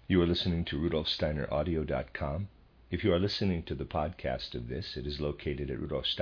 You are listening to RudolfSteinerAudio.com. If you are listening to the podcast of this, it is located at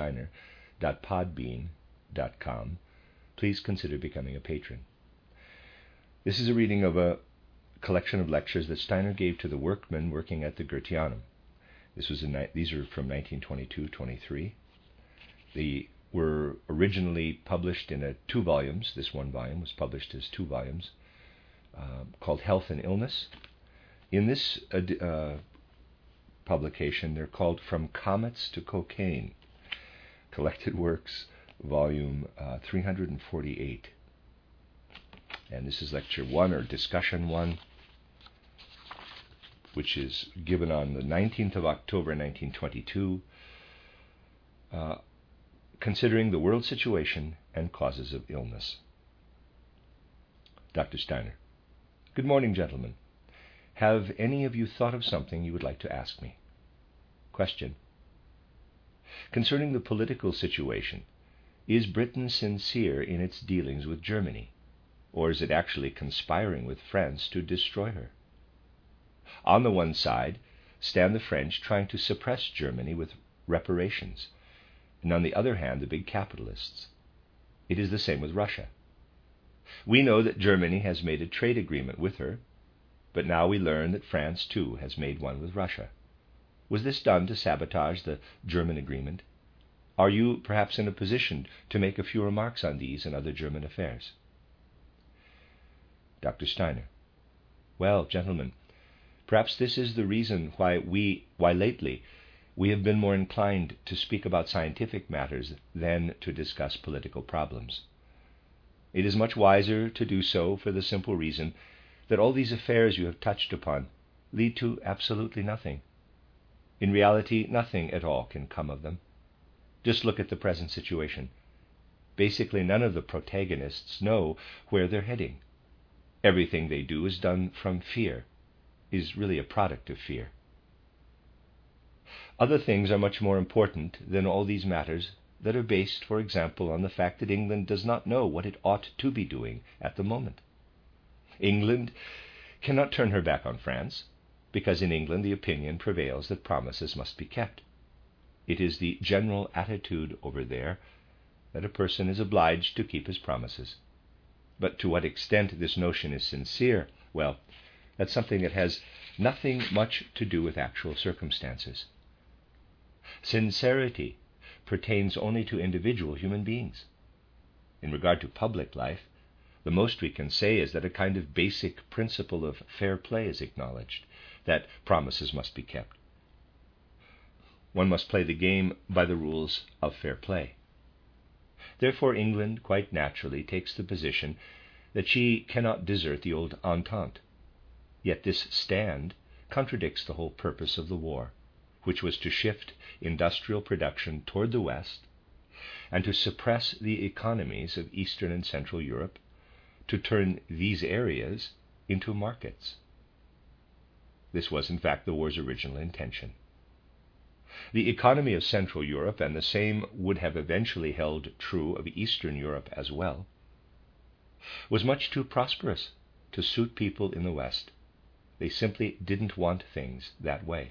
rudolfsteiner.podbean.com. Please consider becoming a patron. This is a reading of a collection of lectures that Steiner gave to the workmen working at the Goetheanum. These are from 1922-23. They were originally published in 2 volumes. This one volume was published as 2 volumes, called Health and Illness. In this publication, they're called From Comets to Cocaine, Collected Works, volume 348. And this is lecture 1, or discussion 1, which is given on the 19th of October 1922, considering the world situation and causes of illness. Dr. Steiner: Good morning, gentlemen. Have any of you thought of something you would like to ask me? Question: Concerning the political situation, is Britain sincere in its dealings with Germany, or is it actually conspiring with France to destroy her? On the one side stand the French trying to suppress Germany with reparations, and on the other hand the big capitalists. It is the same with Russia. We know that Germany has made a trade agreement with her, but now we learn that France too has made one with Russia. Was this done to sabotage the German agreement? Are you perhaps in a position to make a few remarks on these and other German affairs? Dr. Steiner: Well, gentlemen, perhaps this is the reason why lately we have been more inclined to speak about scientific matters than to discuss political problems. It is much wiser to do so for the simple reason that all these affairs you have touched upon lead to absolutely nothing. In reality, nothing at all can come of them. Just look at the present situation. Basically, none of the protagonists know where they're heading. Everything they do is done from fear, is really a product of fear. Other things are much more important than all these matters that are based, for example, on the fact that England does not know what it ought to be doing at the moment. England cannot turn her back on France, because in England the opinion prevails that promises must be kept. It is the general attitude over there that a person is obliged to keep his promises. But to what extent this notion is sincere, well, that's something that has nothing much to do with actual circumstances. Sincerity pertains only to individual human beings. In regard to public life, the most we can say is that a kind of basic principle of fair play is acknowledged, that promises must be kept. One must play the game by the rules of fair play. Therefore, England quite naturally takes the position that she cannot desert the old Entente. Yet this stand contradicts the whole purpose of the war, which was to shift industrial production toward the West and to suppress the economies of Eastern and Central Europe, to turn these areas into markets. This was, in fact, the war's original intention. The economy of Central Europe, and the same would have eventually held true of Eastern Europe as well, was much too prosperous to suit people in the West. They simply didn't want things that way.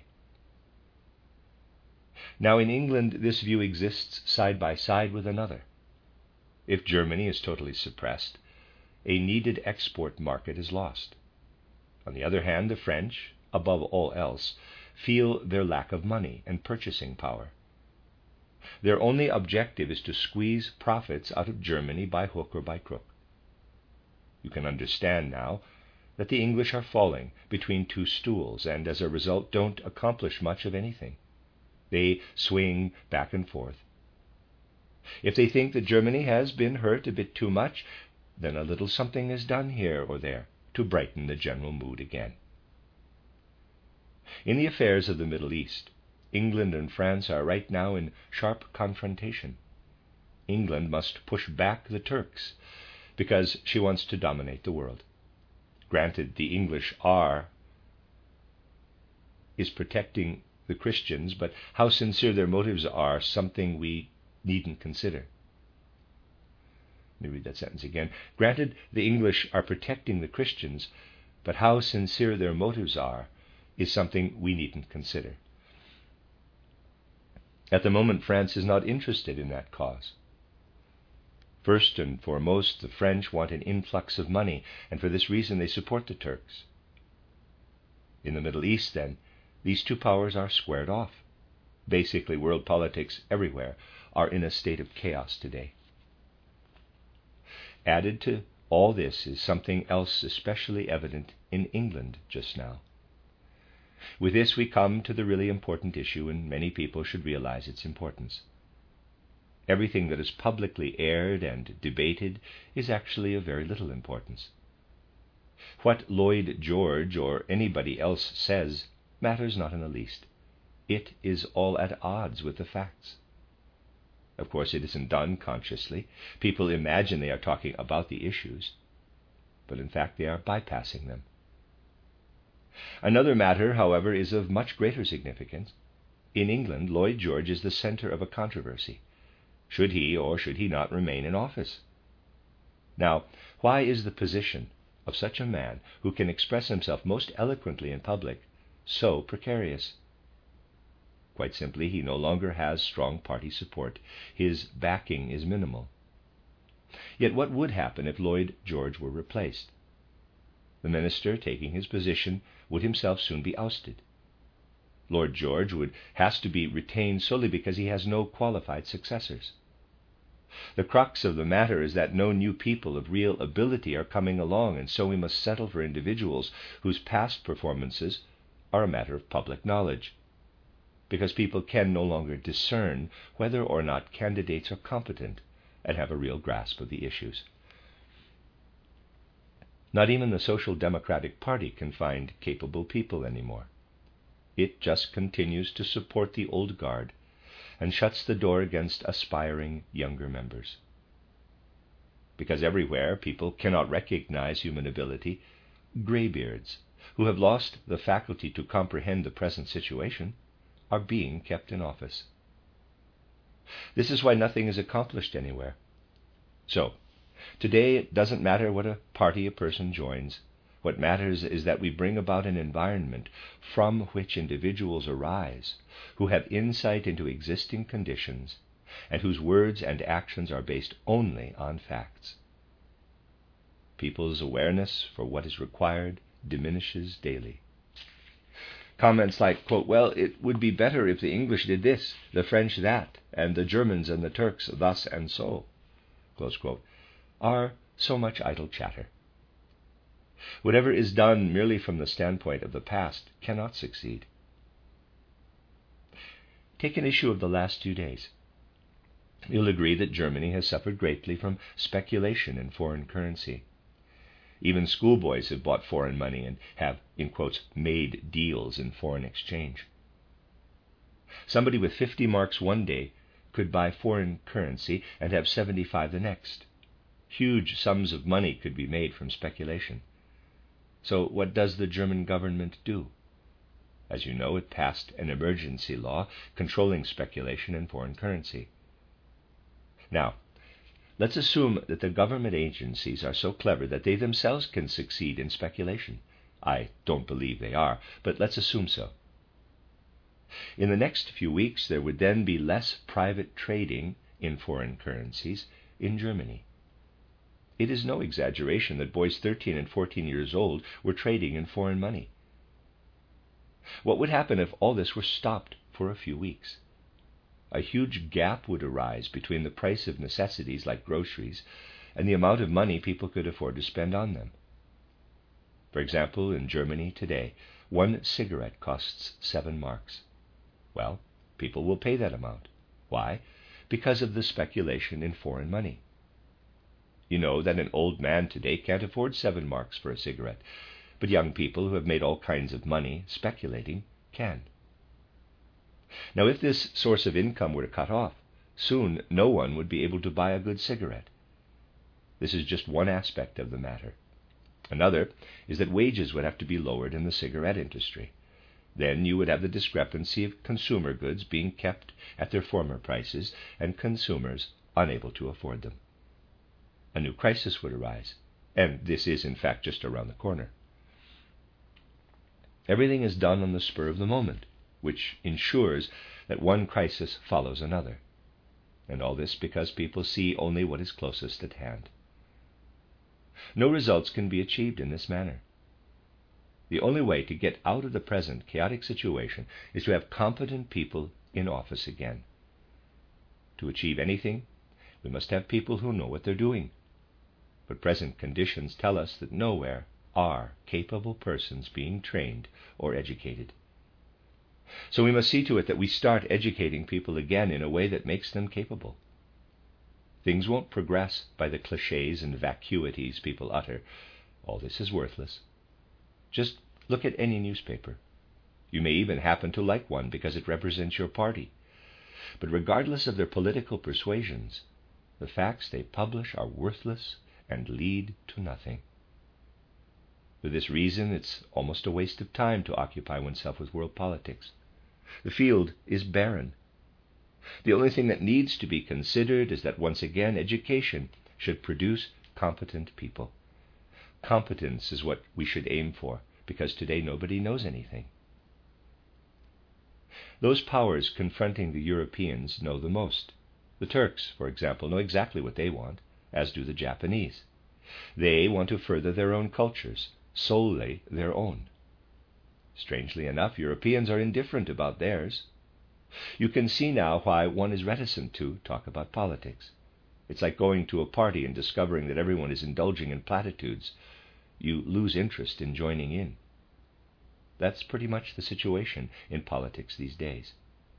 Now in England this view exists side by side with another. If Germany is totally suppressed, a needed export market is lost. On the other hand, the French, above all else, feel their lack of money and purchasing power. Their only objective is to squeeze profits out of Germany by hook or by crook. You can understand now that the English are falling between 2 stools and as a result don't accomplish much of anything. They swing back and forth. If they think that Germany has been hurt a bit too much, then a little something is done here or there to brighten the general mood again. In the affairs of the Middle East, England and France are right now in sharp confrontation. England must push back the Turks because she wants to dominate the world. Granted, the English is protecting the Christians, but how sincere their motives are something we needn't consider. Let me read that sentence again. Granted, the English are protecting the Christians, but how sincere their motives are is something we needn't consider. At the moment, France is not interested in that cause. First and foremost, the French want an influx of money, and for this reason they support the Turks. In the Middle East, then, these two powers are squared off. Basically, world politics everywhere are in a state of chaos today. Added to all this is something else especially evident in England just now. With this we come to the really important issue, and many people should realize its importance. Everything that is publicly aired and debated is actually of very little importance. What Lloyd George or anybody else says matters not in the least. It is all at odds with the facts. Of course, it isn't done consciously. People imagine they are talking about the issues, but in fact they are bypassing them. Another matter, however, is of much greater significance. In England, Lloyd George is the center of a controversy. Should he or should he not remain in office? Now, why is the position of such a man, who can express himself most eloquently in public, so precarious? Quite simply, he no longer has strong party support. His backing is minimal. Yet what would happen if Lloyd George were replaced? The minister taking his position would himself soon be ousted. Lord George has to be retained solely because he has no qualified successors. The crux of the matter is that no new people of real ability are coming along, and so we must settle for individuals whose past performances are a matter of public knowledge, because people can no longer discern whether or not candidates are competent and have a real grasp of the issues. Not even the Social Democratic Party can find capable people anymore. It just continues to support the old guard and shuts the door against aspiring younger members. Because everywhere people cannot recognize human ability, graybeards, who have lost the faculty to comprehend the present situation, are being kept in office. This is why nothing is accomplished anywhere. So, today it doesn't matter what a party a person joins. What matters is that we bring about an environment from which individuals arise who have insight into existing conditions and whose words and actions are based only on facts. People's awareness for what is required diminishes daily. Comments like, quote, well, it would be better if the English did this, the French that, and the Germans and the Turks thus and so, close quote, are so much idle chatter. Whatever is done merely from the standpoint of the past cannot succeed. Take an issue of the last few days. You'll agree that Germany has suffered greatly from speculation in foreign currency. Even schoolboys have bought foreign money and have, in quotes, made deals in foreign exchange. Somebody with 50 marks one day could buy foreign currency and have 75 the next. Huge sums of money could be made from speculation. So what does the German government do? As you know, it passed an emergency law controlling speculation in foreign currency. Now, let's assume that the government agencies are so clever that they themselves can succeed in speculation. I don't believe they are, but let's assume so. In the next few weeks, there would then be less private trading in foreign currencies in Germany. It is no exaggeration that boys 13 and 14 years old were trading in foreign money. What would happen if all this were stopped for a few weeks? A huge gap would arise between the price of necessities like groceries and the amount of money people could afford to spend on them. For example, in Germany today, one cigarette costs 7 marks. Well, people will pay that amount. Why? Because of the speculation in foreign money. You know that an old man today can't afford 7 marks for a cigarette, but young people who have made all kinds of money speculating can. Now, if this source of income were to cut off, soon no one would be able to buy a good cigarette. This is just one aspect of the matter. Another is that wages would have to be lowered in the cigarette industry. Then you would have the discrepancy of consumer goods being kept at their former prices and consumers unable to afford them. A new crisis would arise, and this is in fact just around the corner. Everything is done on the spur of the moment, which ensures that one crisis follows another. And all this because people see only what is closest at hand. No results can be achieved in this manner. The only way to get out of the present chaotic situation is to have competent people in office again. To achieve anything, we must have people who know what they're doing. But present conditions tell us that nowhere are capable persons being trained or educated. So we must see to it that we start educating people again in a way that makes them capable. Things won't progress by the clichés and vacuities people utter. All this is worthless. Just look at any newspaper. You may even happen to like one because it represents your party. But regardless of their political persuasions, the facts they publish are worthless and lead to nothing. For this reason, it's almost a waste of time to occupy oneself with world politics. The field is barren. The only thing that needs to be considered is that once again education should produce competent people. Competence is what we should aim for, because today nobody knows anything. Those powers confronting the Europeans know the most. The Turks, for example, know exactly what they want, as do the Japanese. They want to further their own cultures, solely their own. Strangely enough, Europeans are indifferent about theirs. You can see now why one is reticent to talk about politics. It's like going to a party and discovering that everyone is indulging in platitudes. You lose interest in joining in. That's pretty much the situation in politics these days.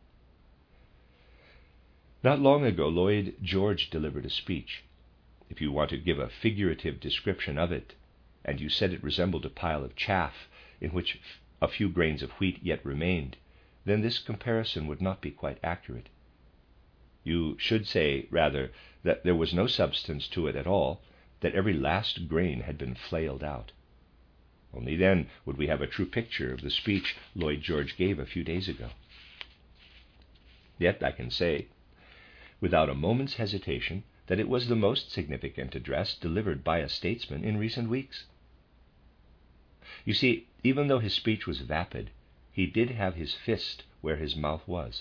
Not long ago, Lloyd George delivered a speech. If you want to give a figurative description of it, and you said it resembled a pile of chaff in which a few grains of wheat yet remained, then this comparison would not be quite accurate. You should say, rather, that there was no substance to it at all, that every last grain had been flailed out. Only then would we have a true picture of the speech Lloyd George gave a few days ago. Yet I can say, without a moment's hesitation, that it was the most significant address delivered by a statesman in recent weeks. You see, even though his speech was vapid, he did have his fist where his mouth was.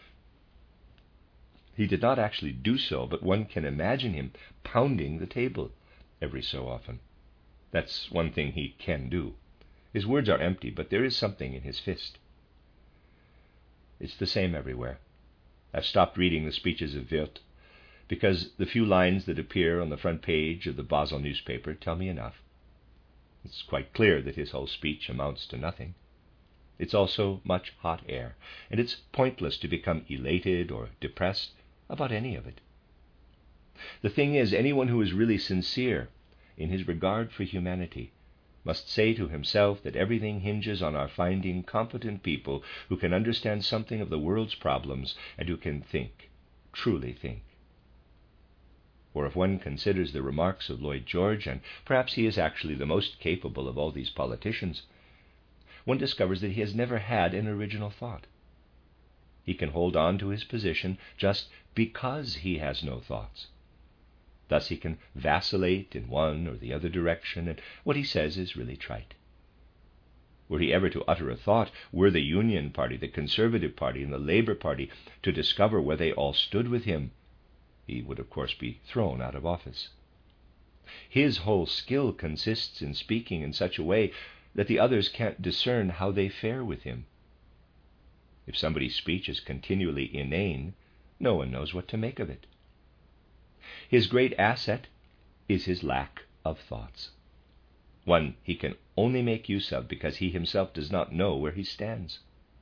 He did not actually do so, but one can imagine him pounding the table every so often. That's one thing he can do. His words are empty, but there is something in his fist. It's the same everywhere. I've stopped reading the speeches of Wirth, because the few lines that appear on the front page of the Basel newspaper tell me enough. It's quite clear that his whole speech amounts to nothing. It's also much hot air, and it's pointless to become elated or depressed about any of it. The thing is, anyone who is really sincere in his regard for humanity must say to himself that everything hinges on our finding competent people who can understand something of the world's problems and who can think, truly think. For if one considers the remarks of Lloyd George, and perhaps he is actually the most capable of all these politicians, one discovers that he has never had an original thought. He can hold on to his position just because he has no thoughts. Thus he can vacillate in one or the other direction, and what he says is really trite. Were he ever to utter a thought, were the Union Party, the Conservative Party, and the Labour Party to discover where they all stood with him, he would of course be thrown out of office. His whole skill consists in speaking in such a way that the others can't discern how they fare with him. If somebody's speech is continually inane, no one knows what to make of it. His great asset is his lack of thoughts, one he can only make use of because he himself does not know where he stands.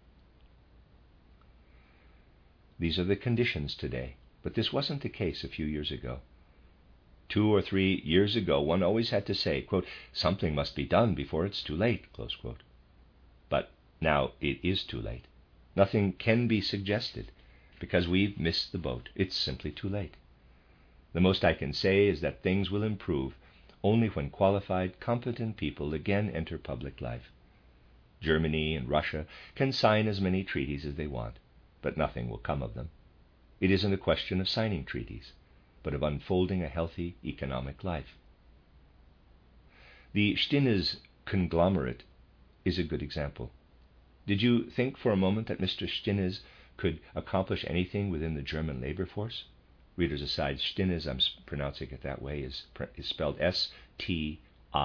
These are the conditions today, but this wasn't the case a few years ago. 2 or 3 years ago, one always had to say, quote, something must be done before it's too late, close quote. But now it is too late. Nothing can be suggested because we've missed the boat. It's simply too late. The most I can say is that things will improve only when qualified, competent people again enter public life. Germany and Russia can sign as many treaties as they want, but nothing will come of them. It isn't a question of signing treaties, but of unfolding a healthy economic life. The Stinnes conglomerate is a good example. Did you think for a moment that Mr. Stinnes could accomplish anything within the German labor force? Readers aside, Stinnes, I'm pronouncing it that way, is spelled Stinnes,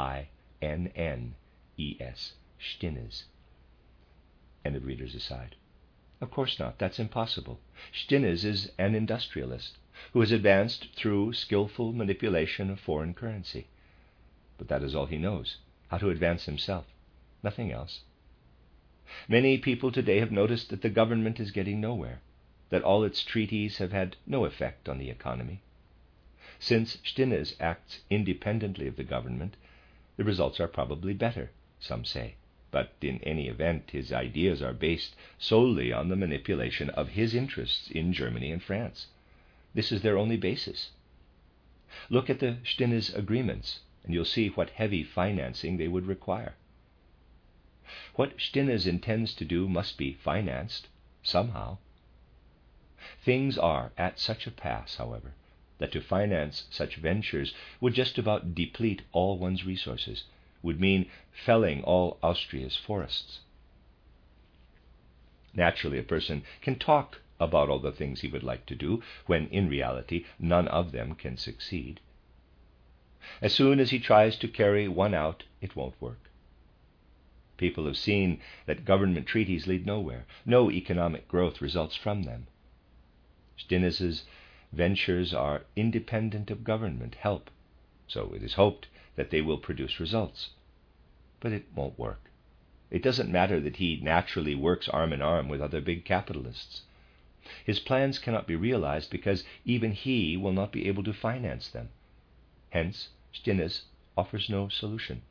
Stinnes. End of readers aside. Of course not. That's impossible. Stinnes is an industrialist who has advanced through skillful manipulation of foreign currency. But that is all he knows, how to advance himself, nothing else. Many people today have noticed that the government is getting nowhere, that all its treaties have had no effect on the economy. Since Stinnes acts independently of the government, the results are probably better, some say. But in any event, his ideas are based solely on the manipulation of his interests in Germany and France. This is their only basis. Look at the Stinnes agreements, and you'll see what heavy financing they would require. What Stinnes intends to do must be financed somehow. Things are at such a pass, however, that to finance such ventures would just about deplete all one's resources, would mean felling all Austria's forests. Naturally, a person can talk about all the things he would like to do, when in reality none of them can succeed. As soon as he tries to carry one out, it won't work. People have seen that government treaties lead nowhere. No economic growth results from them. Stinnes's ventures are independent of government help, so it is hoped that they will produce results. But it won't work. It doesn't matter that he naturally works arm in arm with other big capitalists. His plans cannot be realized because even he will not be able to finance them. Hence, Stinnes offers no solution.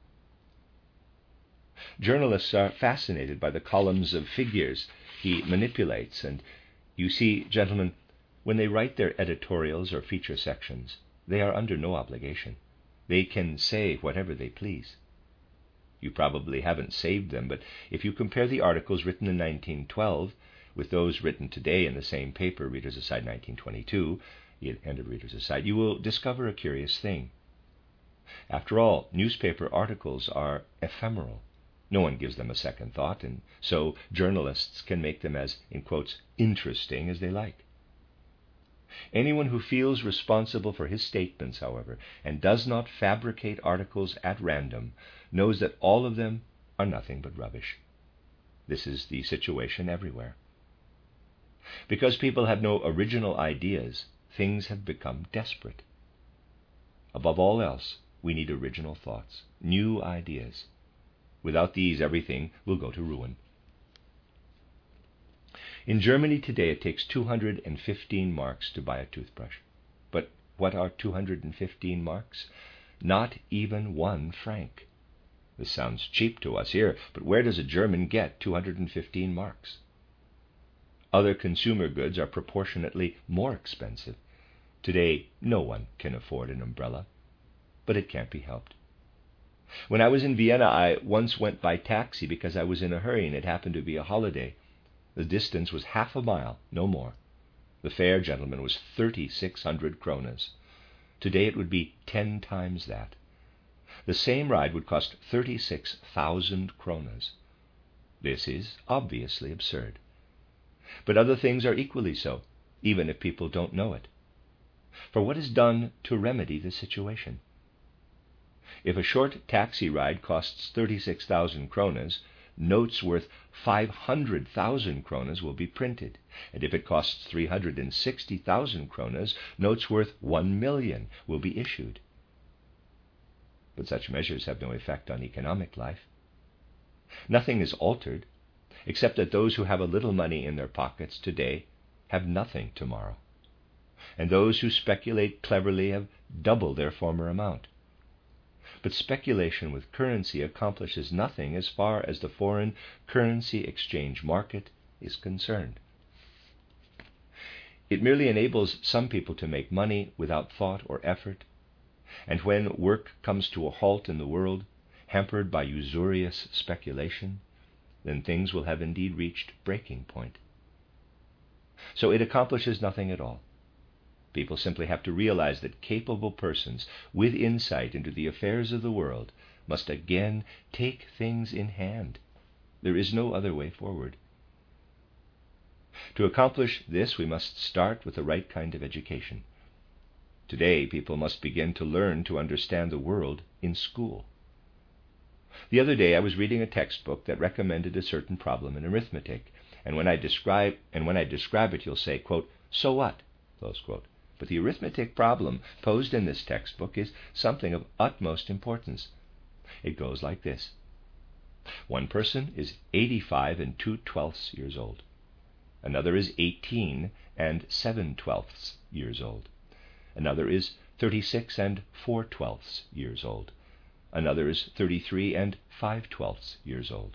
Journalists are fascinated by the columns of figures he manipulates, and you see, gentlemen, when they write their editorials or feature sections, they are under no obligation. They can say whatever they please. You probably haven't saved them, but if you compare the articles written in 1912 with those written today in the same paper, Readers Aside 1922, end of Readers Aside, you will discover a curious thing. After all, newspaper articles are ephemeral. No one gives them a second thought, and so journalists can make them as, in quotes, interesting as they like. Anyone who feels responsible for his statements, however, and does not fabricate articles at random, knows that all of them are nothing but rubbish. This is the situation everywhere. Because people have no original ideas, things have become desperate. Above all else, we need original thoughts, new ideas. Without these, everything will go to ruin. In Germany today, it takes 215 marks to buy a toothbrush. But what are 215 marks? Not even 1 franc. This sounds cheap to us here, but where does a German get 215 marks? Other consumer goods are proportionately more expensive. Today, no one can afford an umbrella, but it can't be helped. When I was in Vienna, I once went by taxi because I was in a hurry and it happened to be a holiday. The distance was half a mile, no more. The fare, gentlemen, was 3,600 kronas. Today it would be 10 times that. The same ride would cost 36,000 kronas. This is obviously absurd. But other things are equally so, even if people don't know it. For what is done to remedy the situation? If a short taxi ride costs 36,000 kronas, notes worth 500,000 kronas will be printed, and if it costs 360,000 kronas, notes worth 1 million will be issued. But such measures have no effect on economic life. Nothing is altered, except that those who have a little money in their pockets today have nothing tomorrow, and those who speculate cleverly have double their former amount. But speculation with currency accomplishes nothing as far as the foreign currency exchange market is concerned. It merely enables some people to make money without thought or effort, and when work comes to a halt in the world, hampered by usurious speculation, then things will have indeed reached breaking point. So it accomplishes nothing at all. People simply have to realize that capable persons with insight into the affairs of the world must again take things in hand There is no other way forward. To accomplish this, we must start with the right kind of education. Today, people must begin to learn to understand the world in school. The other day, I was reading a textbook that recommended a certain problem in arithmetic, and when I describe it, you'll say, quote, "So what?" close quote. But the arithmetic problem posed in this textbook is something of utmost importance. It goes like this. One person is 85 and 2/12 years old. Another is 18 and 7/12 years old. Another is 36 and 4/12 years old. Another is 33 and 5/12 years old.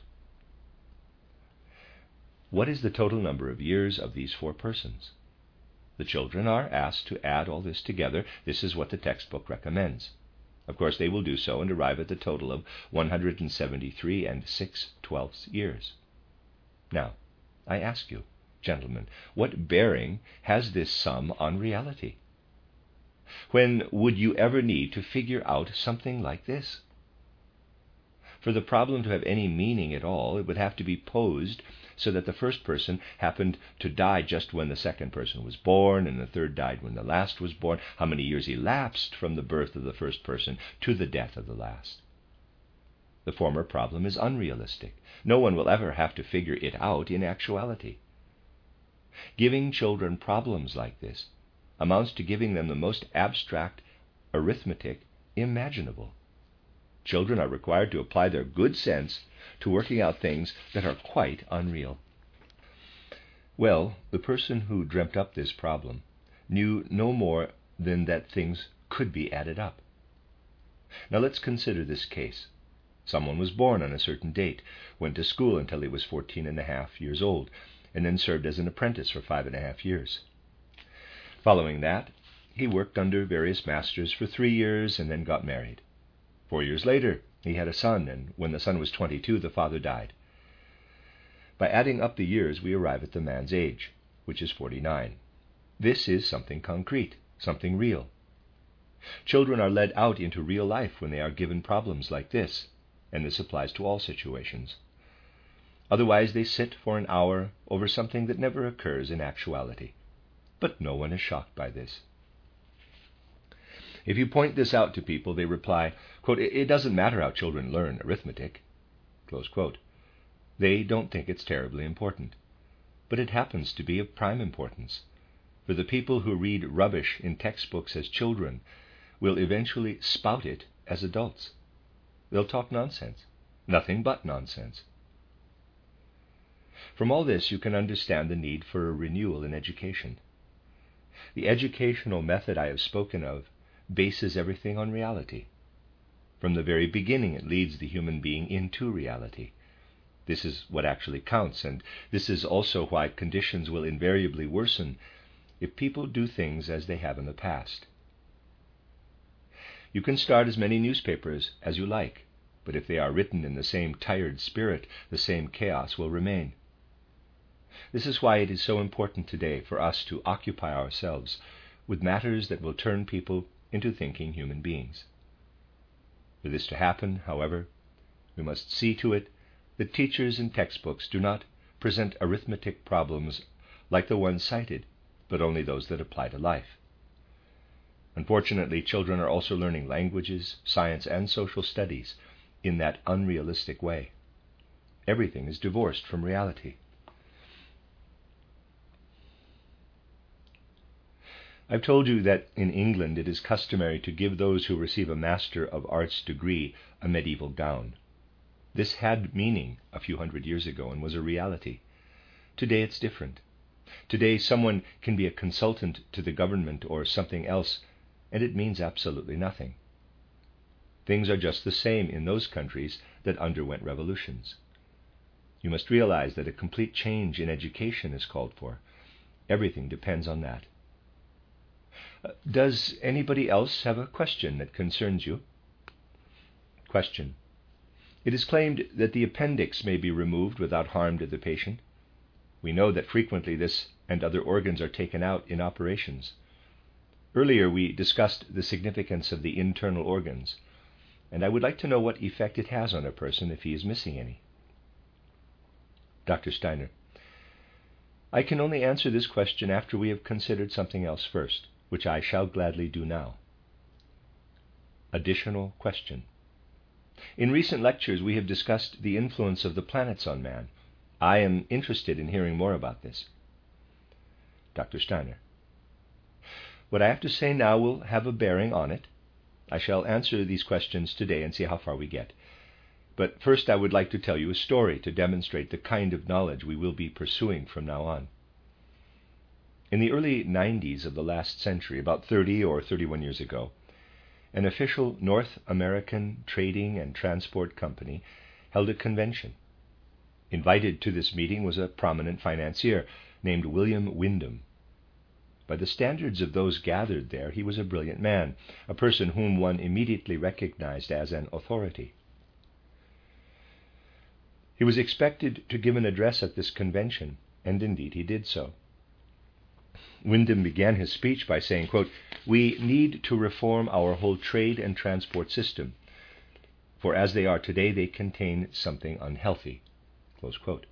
What is the total number of years of these four persons? The children are asked to add all this together. This is what the textbook recommends. Of course, they will do so and arrive at the total of 173 and 6/12 years. Now, I ask you, gentlemen, what bearing has this sum on reality? When would you ever need to figure out something like this? For the problem to have any meaning at all, it would have to be posed so that the first person happened to die just when the second person was born, and the third died when the last was born, how many years elapsed from the birth of the first person to the death of the last. The former problem is unrealistic. No one will ever have to figure it out in actuality. Giving children problems like this amounts to giving them the most abstract arithmetic imaginable. Children are required to apply their good sense to working out things that are quite unreal. Well, the person who dreamt up this problem knew no more than that things could be added up. Now let's consider this case. Someone was born on a certain date, went to school until he was 14.5 years old, and then served as an apprentice for 5.5 years. Following that, he worked under various masters for 3 years and then got married. 4 years later, he had a son, and when the son was 22, the father died. By adding up the years, we arrive at the man's age, which is 49. This is something concrete, something real. Children are led out into real life when they are given problems like this, and this applies to all situations. Otherwise, they sit for an hour over something that never occurs in actuality. But no one is shocked by this. If you point this out to people, they reply, quote, "It doesn't matter how children learn arithmetic," close quote. They don't think it's terribly important. But it happens to be of prime importance, for the people who read rubbish in textbooks as children will eventually spout it as adults. They'll talk nonsense, nothing but nonsense. From all this, you can understand the need for a renewal in education. The educational method I have spoken of bases everything on reality. From the very beginning, it leads the human being into reality. This is what actually counts, and this is also why conditions will invariably worsen if people do things as they have in the past. You can start as many newspapers as you like, but if they are written in the same tired spirit, the same chaos will remain. This is why it is so important today for us to occupy ourselves with matters that will turn people into thinking human beings. For this to happen, however, we must see to it that teachers and textbooks do not present arithmetic problems like the ones cited, but only those that apply to life. Unfortunately, children are also learning languages, science, and social studies in that unrealistic way. Everything is divorced from reality. I've told you that in England it is customary to give those who receive a Master of Arts degree a medieval gown. This had meaning a few hundred years ago and was a reality. Today it's different. Today someone can be a consultant to the government or something else, and it means absolutely nothing. Things are just the same in those countries that underwent revolutions. You must realize that a complete change in education is called for. Everything depends on that. Does anybody else have a question that concerns you? Question. It is claimed that the appendix may be removed without harm to the patient. We know that frequently this and other organs are taken out in operations. Earlier we discussed the significance of the internal organs, and I would like to know what effect it has on a person if he is missing any. Dr. Steiner: I can only answer this question after we have considered something else first, which I shall gladly do now. Additional question. In recent lectures, we have discussed the influence of the planets on man. I am interested in hearing more about this. Dr. Steiner: what I have to say now will have a bearing on it. I shall answer these questions today and see how far we get. But first I would like to tell you a story to demonstrate the kind of knowledge we will be pursuing from now on. In the early 90s of the last century, about 30 or 31 years ago, an official North American trading and transport company held a convention. Invited to this meeting was a prominent financier named William Windom. By the standards of those gathered there, he was a brilliant man, a person whom one immediately recognized as an authority. He was expected to give an address at this convention, and indeed he did so. Windom began his speech by saying, quote, "We need to reform our whole trade and transport system, for as they are today, they contain something unhealthy." Close quote.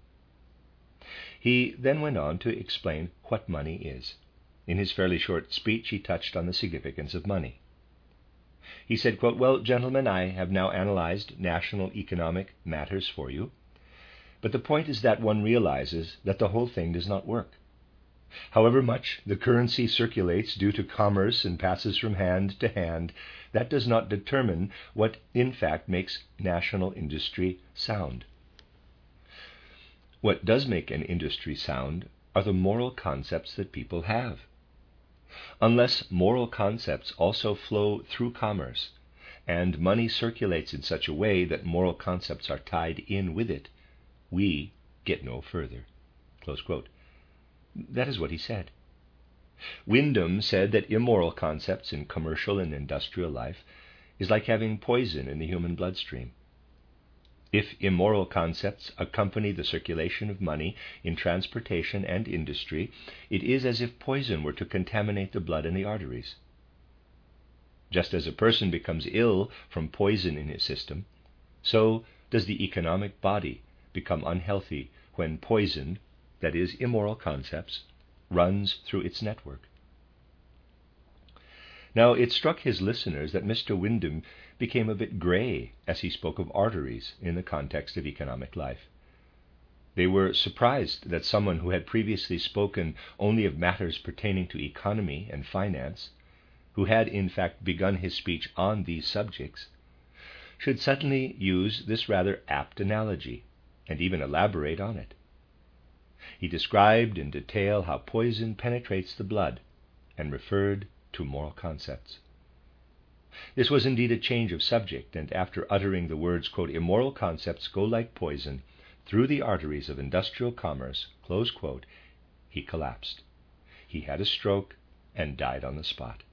He then went on to explain what money is. In his fairly short speech, he touched on the significance of money. He said, quote, "Well, gentlemen, I have now analyzed national economic matters for you, but the point is that one realizes that the whole thing does not work. However much the currency circulates due to commerce and passes from hand to hand, that does not determine what in fact makes national industry sound. What does make an industry sound are the moral concepts that people have. Unless moral concepts also flow through commerce, and money circulates in such a way that moral concepts are tied in with it, we get no further." Close quote. That is what he said. Windom said that immoral concepts in commercial and industrial life is like having poison in the human bloodstream. If immoral concepts accompany the circulation of money in transportation and industry, it is as if poison were to contaminate the blood and the arteries. Just as a person becomes ill from poison in his system, so does the economic body become unhealthy when poison, that is, immoral concepts, runs through its network. Now, it struck his listeners that Mr. Windom became a bit gray as he spoke of arteries in the context of economic life. They were surprised that someone who had previously spoken only of matters pertaining to economy and finance, who had in fact begun his speech on these subjects, should suddenly use this rather apt analogy and even elaborate on it. He described in detail how poison penetrates the blood and referred to moral concepts. This was indeed a change of subject, and after uttering the words, quote, "Immoral concepts go like poison through the arteries of industrial commerce," close quote, he collapsed. He had a stroke and died on the spot.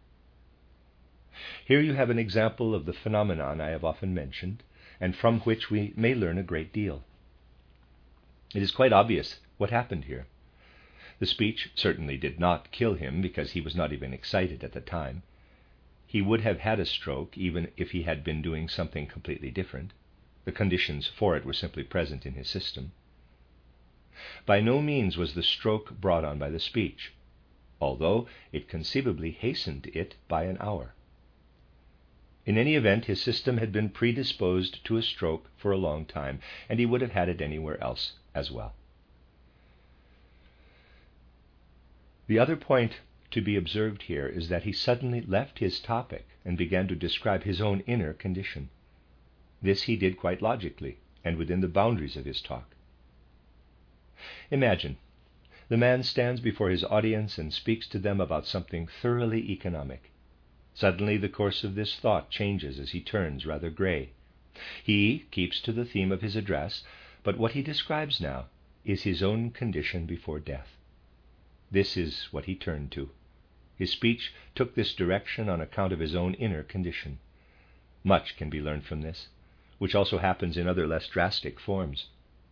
Here you have an example of the phenomenon I have often mentioned, and from which we may learn a great deal. It is quite obvious what happened here. The speech certainly did not kill him, because he was not even excited at the time. He would have had a stroke even if he had been doing something completely different. The conditions for it were simply present in his system. By no means was the stroke brought on by the speech, although it conceivably hastened it by an hour. In any event, his system had been predisposed to a stroke for a long time, and he would have had it anywhere else as well. The other point to be observed here is that he suddenly left his topic and began to describe his own inner condition. This he did quite logically and within the boundaries of his talk. Imagine, the man stands before his audience and speaks to them about something thoroughly economic. Suddenly the course of this thought changes as he turns rather gray. He keeps to the theme of his address, but what he describes now is his own condition before death. This is what he turned to. His speech took this direction on account of his own inner condition. Much can be learned from this, which also happens in other less drastic forms.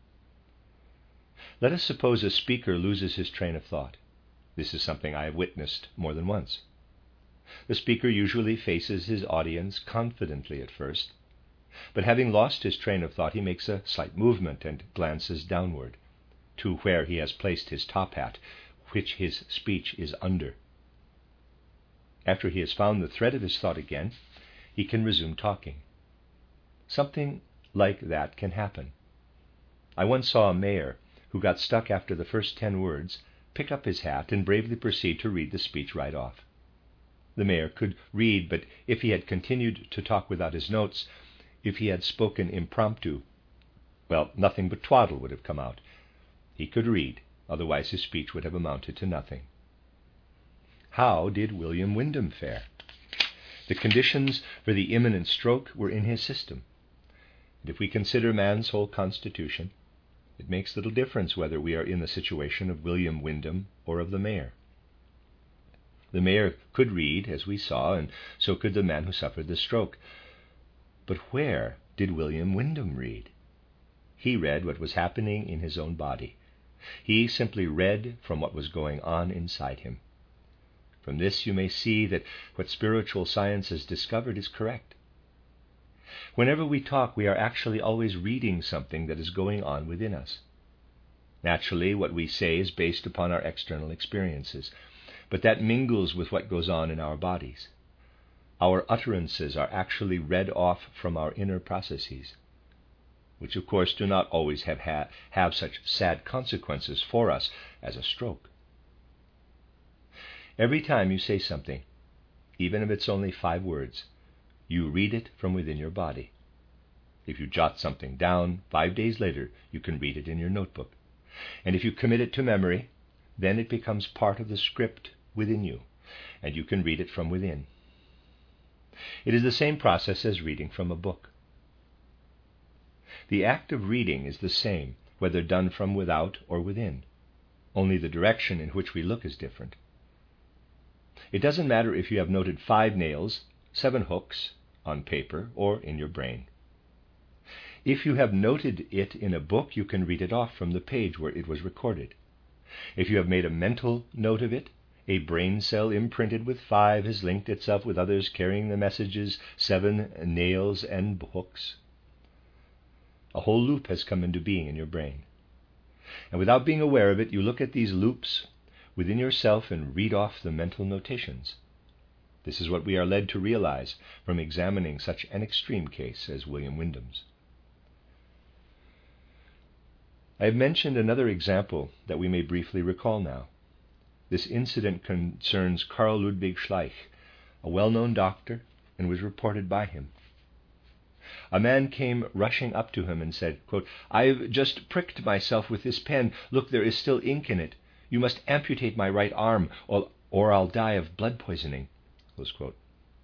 Let us suppose a speaker loses his train of thought. This is something I have witnessed more than once. The speaker usually faces his audience confidently at first, But having lost his train of thought, he makes a slight movement and glances downward to where he has placed his top hat, which his speech is under. After he has found the thread of his thought again, he can resume talking. Something like that can happen. I once saw a mayor who got stuck after the first 10 words pick up his hat and bravely proceed to read the speech right off. The mayor could read, but if he had continued to talk without his notes, if he had spoken impromptu, well, nothing but twaddle would have come out. He could read, otherwise his speech would have amounted to nothing. How did William Wyndham fare? The conditions for the imminent stroke were in his system. And if we consider man's whole constitution, it makes little difference whether we are in the situation of William Wyndham or of the mayor. The mayor could read, as we saw, and so could the man who suffered the stroke. But where did William Wyndham read? He read what was happening in his own body. He simply read from what was going on inside him. From this you may see that what spiritual science has discovered is correct. Whenever we talk, we are actually always reading something that is going on within us. Naturally, what we say is based upon our external experiences, but that mingles with what goes on in our bodies. Our utterances are actually read off from our inner processes, which of course do not always have such sad consequences for us as a stroke. Every time you say something, even if it's only 5 words, you read it from within your body. If you jot something down, 5 days later you can read it in your notebook. And if you commit it to memory, then it becomes part of the script within you, and you can read it from within. It is the same process as reading from a book. The act of reading is the same, whether done from without or within. Only the direction in which we look is different. It doesn't matter if you have noted 5 nails, 7 hooks on paper or in your brain. If you have noted it in a book, you can read it off from the page where it was recorded. If you have made a mental note of it, a brain cell imprinted with 5 has linked itself with others carrying the messages 7 nails and hooks. A whole loop has come into being in your brain. And without being aware of it, you look at these loops within yourself and read off the mental notations. This is what we are led to realize from examining such an extreme case as William Wyndham's. I have mentioned another example that we may briefly recall now. This incident concerns Carl Ludwig Schleich, a well-known doctor, and was reported by him. A man came rushing up to him and said, quote, "I've just pricked myself with this pen. Look, there is still ink in it. You must amputate my right arm, or I'll die of blood poisoning." Close quote.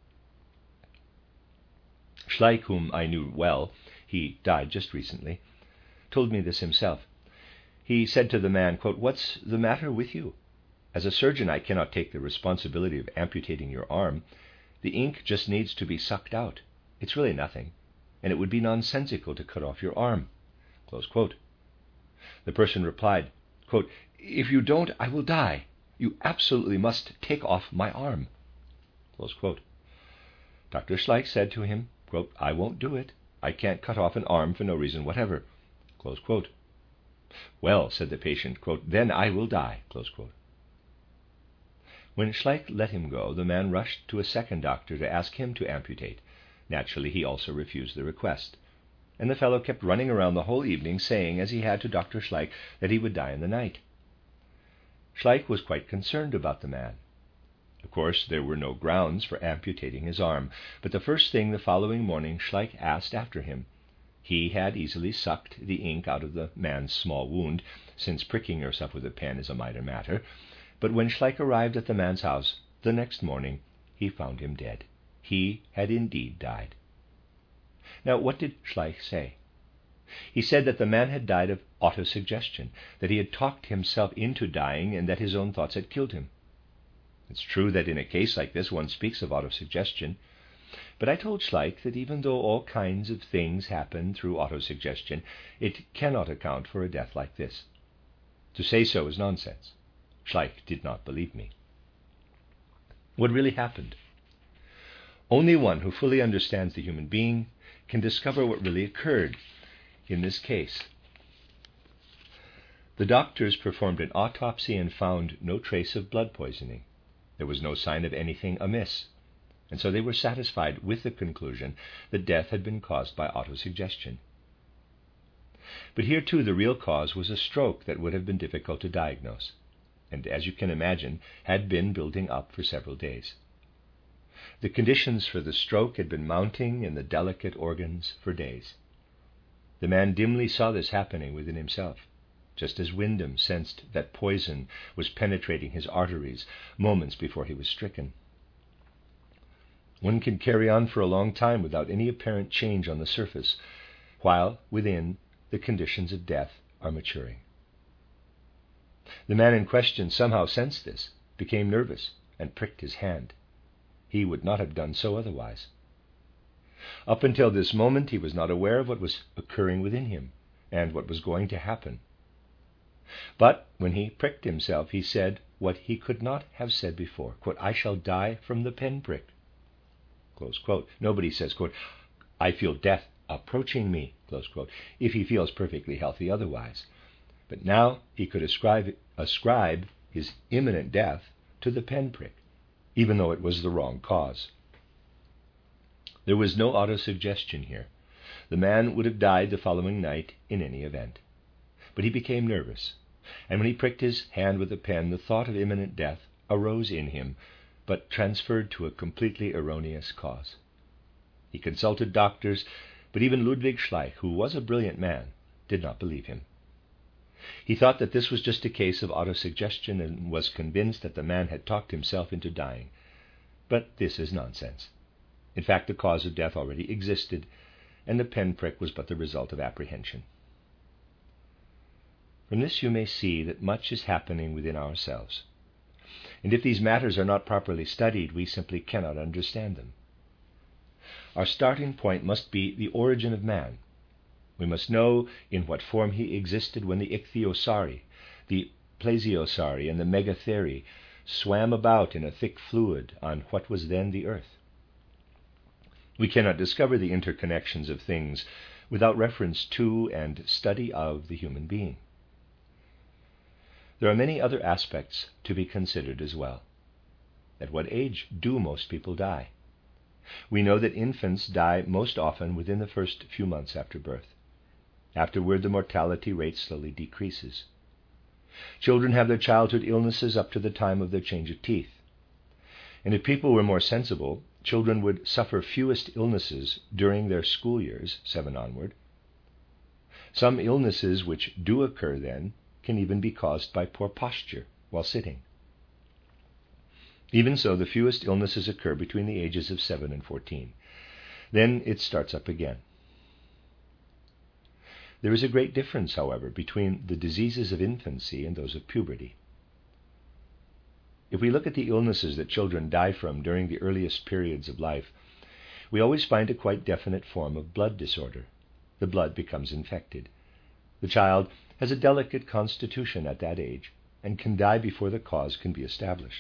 Schleich, whom I knew well, he died just recently, told me this himself. He said to the man, quote, "What's the matter with you? As a surgeon, I cannot take the responsibility of amputating your arm. The ink just needs to be sucked out. It's really nothing, and it would be nonsensical to cut off your arm." Close quote. The person replied, quote, "If you don't, I will die. You absolutely must take off my arm." Close quote. Dr. Schleich said to him, quote, "I won't do it. I can't cut off an arm for no reason whatever." Close quote. "Well," said the patient, quote, "then I will die." Close quote. When Schleich let him go, the man rushed to a second doctor to ask him to amputate. Naturally, he also refused the request. And the fellow kept running around the whole evening, saying, as he had to Dr. Schleich, that he would die in the night. Schleich was quite concerned about the man. Of course, there were no grounds for amputating his arm, but the first thing the following morning Schleich asked after him. He had easily sucked the ink out of the man's small wound, since pricking yourself with a pen is a minor matter, but when Schleich arrived at the man's house the next morning, he found him dead. He had indeed died. Now, what did Schleich say? He said that the man had died of autosuggestion, that he had talked himself into dying, and that his own thoughts had killed him. It's true that in a case like this one speaks of autosuggestion, but I told Schleich that even though all kinds of things happen through autosuggestion, it cannot account for a death like this. To say so is nonsense. Schleich did not believe me. What really happened? Only one who fully understands the human being can discover what really occurred in this case. The doctors performed an autopsy and found no trace of blood poisoning. There was no sign of anything amiss, and so they were satisfied with the conclusion that death had been caused by autosuggestion. But here too the real cause was a stroke that would have been difficult to diagnose, and as you can imagine, had been building up for several days. The conditions for the stroke had been mounting in the delicate organs for days. The man dimly saw this happening within himself, just as Wyndham sensed that poison was penetrating his arteries moments before he was stricken. One can carry on for a long time without any apparent change on the surface, while within the conditions of death are maturing. The man in question somehow sensed this, became nervous, and pricked his hand. He would not have done so otherwise. Up until this moment, he was not aware of what was occurring within him and what was going to happen. But when he pricked himself, he said what he could not have said before, quote, "I shall die from the pinprick." Close quote. Nobody says, quote, "I feel death approaching me," close quote, if he feels perfectly healthy otherwise. But now he could ascribe his imminent death to the pinprick, even though it was the wrong cause. There was no autosuggestion here. The man would have died the following night in any event. But he became nervous, and when he pricked his hand with a pen, the thought of imminent death arose in him, but transferred to a completely erroneous cause. He consulted doctors, but even Ludwig Schleich, who was a brilliant man, did not believe him. He thought that this was just a case of autosuggestion and was convinced that the man had talked himself into dying. But this is nonsense. In fact, the cause of death already existed, and the pinprick was but the result of apprehension. From this you may see that much is happening within ourselves. And if these matters are not properly studied, we simply cannot understand them. Our starting point must be the origin of man. We must know in what form he existed when the ichthyosauri, the plesiosauri, and the megatheri swam about in a thick fluid on what was then the earth. We cannot discover the interconnections of things without reference to and study of the human being. There are many other aspects to be considered as well. At what age do most people die? We know that infants die most often within the first few months after birth. Afterward, the mortality rate slowly decreases. Children have their childhood illnesses up to the time of their change of teeth. And if people were more sensible, children would suffer fewest illnesses during their school years, 7 onward. Some illnesses which do occur then can even be caused by poor posture while sitting. Even so, the fewest illnesses occur between the ages of 7 and 14. Then it starts up again. There is a great difference, however, between the diseases of infancy and those of puberty. If we look at the illnesses that children die from during the earliest periods of life, we always find a quite definite form of blood disorder. The blood becomes infected. The child has a delicate constitution at that age and can die before the cause can be established.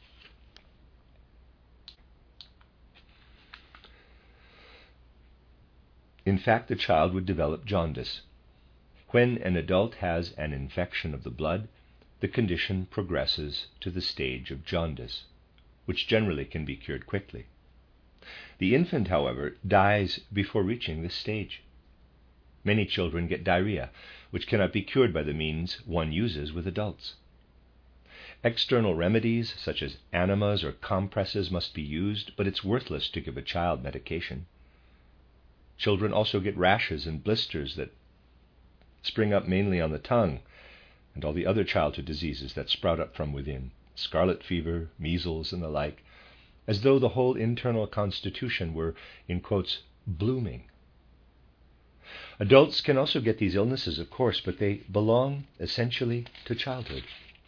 In fact, the child would develop jaundice. When an adult has an infection of the blood, the condition progresses to the stage of jaundice, which generally can be cured quickly. The infant, however, dies before reaching this stage. Many children get diarrhea, which cannot be cured by the means one uses with adults. External remedies, such as enemas or compresses, must be used, but it's worthless to give a child medication. Children also get rashes and blisters that spring up mainly on the tongue, and all the other childhood diseases that sprout up from within, scarlet fever, measles, and the like, as though the whole internal constitution were, in quotes, blooming. Adults can also get these illnesses, of course, but they belong essentially to childhood.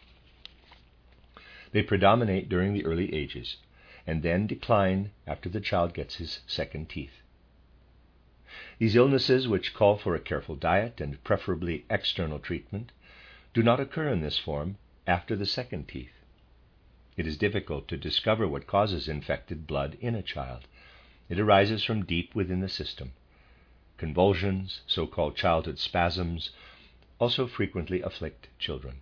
They predominate during the early ages, and then decline after the child gets his second teeth. These illnesses, which call for a careful diet and preferably external treatment, do not occur in this form after the second teeth. It is difficult to discover what causes infected blood in a child. It arises from deep within the system, Convulsions, so-called childhood spasms, also frequently afflict children.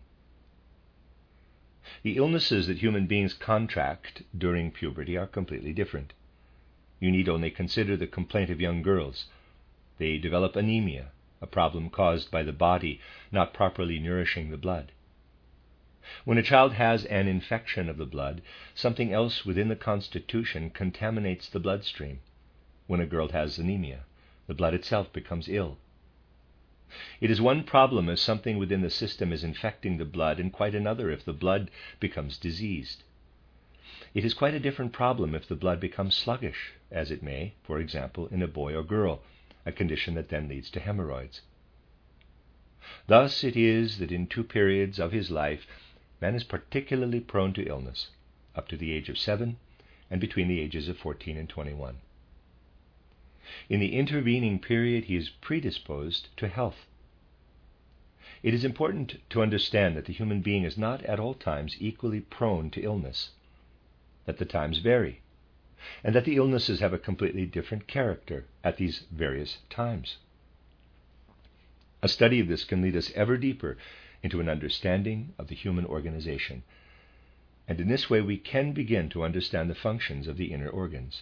The illnesses that human beings contract during puberty are completely different. You need only consider the complaint of young girls. They develop anemia, a problem caused by the body not properly nourishing the blood. When a child has an infection of the blood, something else within the constitution contaminates the bloodstream. When a girl has anemia, the blood itself becomes ill. It is one problem if something within the system is infecting the blood, and quite another if the blood becomes diseased. It is quite a different problem if the blood becomes sluggish, as it may, for example, in a boy or girl, a condition that then leads to hemorrhoids. Thus it is that in 2 periods of his life, man is particularly prone to illness, up to the age of 7 and between the ages of 14 and 21. In the intervening period, he is predisposed to health. It is important to understand that the human being is not at all times equally prone to illness, that the times vary, and that the illnesses have a completely different character at these various times. A study of this can lead us ever deeper into an understanding of the human organization, and in this way we can begin to understand the functions of the inner organs.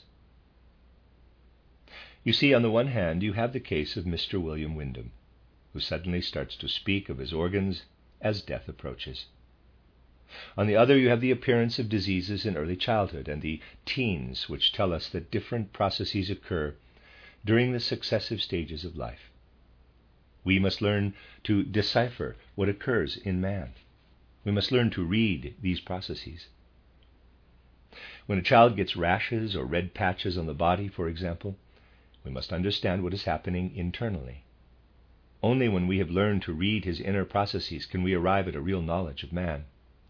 You see, on the one hand, you have the case of Mr. William Wyndham, who suddenly starts to speak of his organs as death approaches. On the other, you have the appearance of diseases in early childhood and the teens, which tell us that different processes occur during the successive stages of life. We must learn to decipher what occurs in man. We must learn to read these processes. When a child gets rashes or red patches on the body, for example, we must understand what is happening internally. Only when we have learned to read his inner processes can we arrive at a real knowledge of man.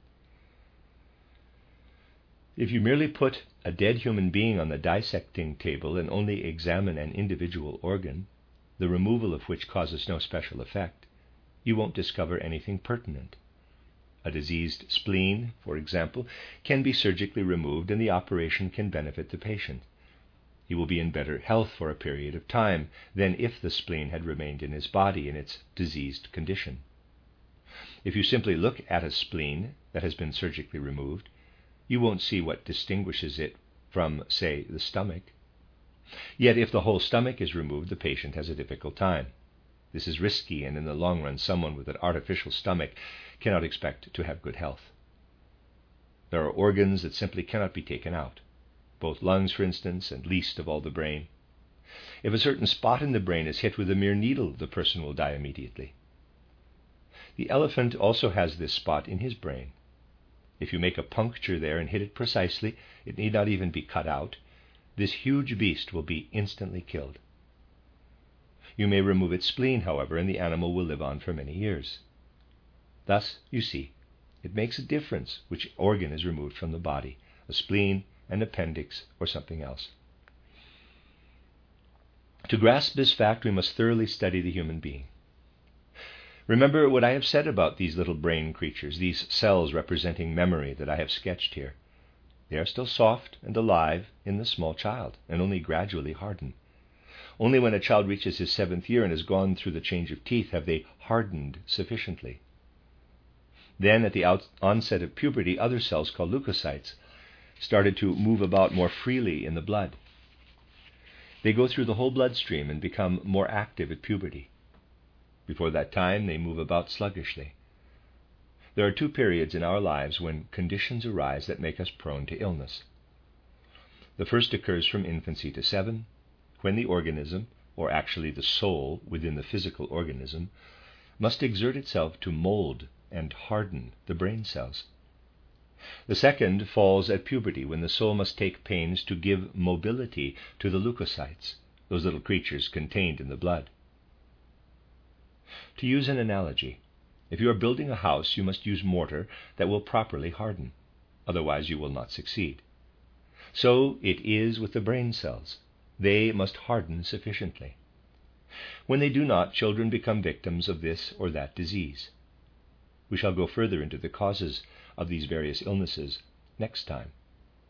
If you merely put a dead human being on the dissecting table and only examine an individual organ, the removal of which causes no special effect, you won't discover anything pertinent. A diseased spleen, for example, can be surgically removed and the operation can benefit the patient. He will be in better health for a period of time than if the spleen had remained in his body in its diseased condition. If you simply look at a spleen that has been surgically removed, you won't see what distinguishes it from, say, the stomach. Yet if the whole stomach is removed, the patient has a difficult time. This is risky, and in the long run, someone with an artificial stomach cannot expect to have good health. There are organs that simply cannot be taken out. Both lungs, for instance, and least of all the brain. If a certain spot in the brain is hit with a mere needle, the person will die immediately. The elephant also has this spot in his brain. If you make a puncture there and hit it precisely, it need not even be cut out. This huge beast will be instantly killed. You may remove its spleen, however, and the animal will live on for many years. Thus, you see, it makes a difference which organ is removed from the body, a spleen, an appendix, or something else. To grasp this fact, we must thoroughly study the human being. Remember what I have said about these little brain creatures, these cells representing memory that I have sketched here. They are still soft and alive in the small child, and only gradually harden. Only when a child reaches his 7th year and has gone through the change of teeth have they hardened sufficiently. Then, at the onset of puberty, other cells called leukocytes started to move about more freely in the blood. They go through the whole bloodstream and become more active at puberty. Before that time, they move about sluggishly. There are 2 periods in our lives when conditions arise that make us prone to illness. The first occurs from infancy to 7, when the organism, or actually the soul within the physical organism, must exert itself to mold and harden the brain cells. The second falls at puberty, when the soul must take pains to give mobility to the leukocytes, those little creatures contained in the blood. To use an analogy, if you are building a house, you must use mortar that will properly harden. Otherwise, you will not succeed. So it is with the brain cells. They must harden sufficiently. When they do not, children become victims of this or that disease. We shall go further into the causes of these various illnesses next time.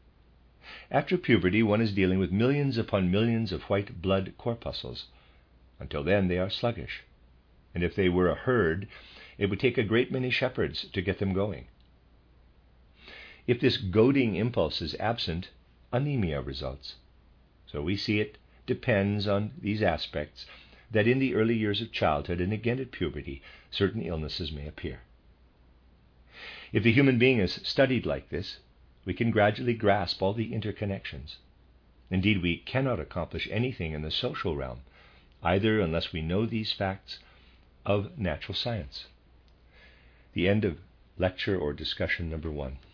After puberty, one is dealing with millions upon millions of white blood corpuscles. Until then, they are sluggish. And if they were a herd, it would take a great many shepherds to get them going. If this goading impulse is absent, anemia results. So we see it depends on these aspects that in the early years of childhood and again at puberty, certain illnesses may appear. If the human being is studied like this, we can gradually grasp all the interconnections. Indeed, we cannot accomplish anything in the social realm, either unless we know these facts of natural science. The end of lecture or discussion number 1.